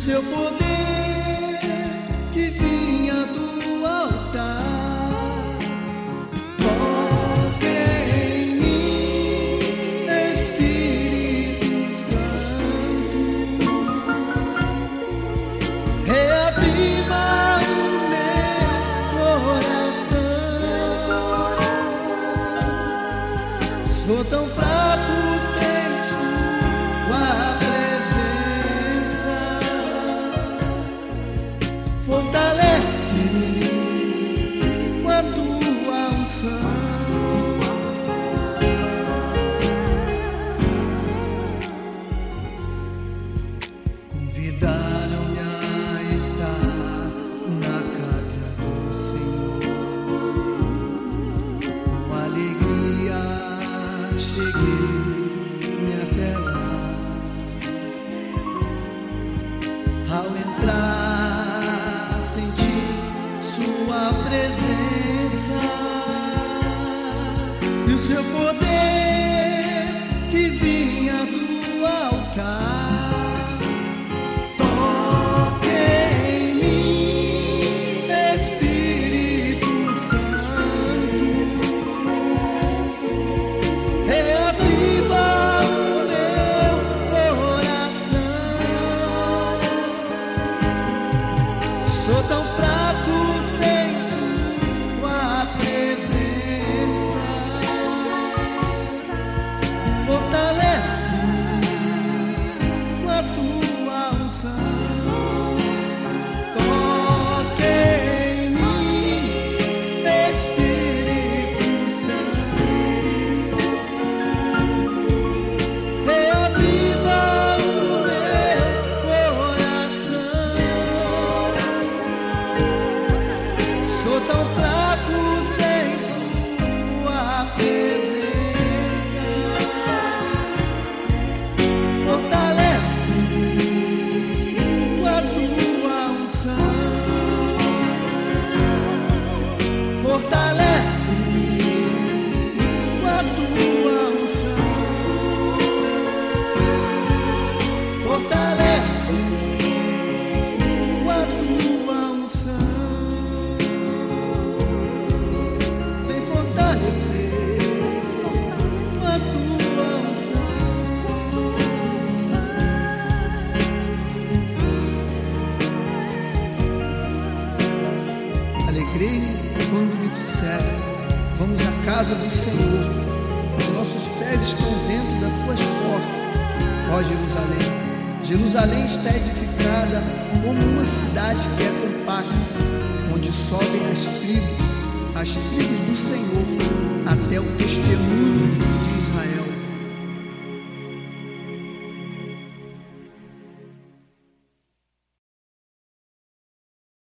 seu poder que vinha do altar. Toque em mim, Espírito Santo, reaviva o meu coração. Sou tão fraco sem sua presença. Fortalece-me com a tua unção. Convidaram-me a estar na casa do Senhor. Com alegria cheguei-me até lá. Ao entrar, senti sua presença e o seu poder que vinha do altar. Toque em mim, Espírito Santo, reaviva o meu coração. Sou tão fraco sem sua presença. Fortalece-me com a tua unção. Toque em mim, Espírito Santo, reaviva o meu coração. Sou tão fraco sem sua presença. Fortalece-me com a tua unção. Fortalece-me com a tua unção. Fortalece-me com a tua unção. Vem fortalecer com a tua unção. Alegrei quando me disseram: vamos à casa do Senhor. Os nossos pés estão dentro das tuas portas, ó Jerusalém. Jerusalém está edificada como uma cidade que é compacta, onde sobem as tribos do Senhor, até o testemunho